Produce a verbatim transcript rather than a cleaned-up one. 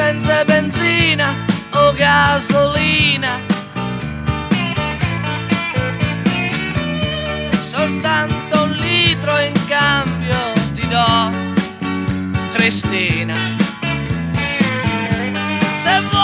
senza benzina o gasolina, soltanto un litro in cambio ti do, Cristina. Se vuoi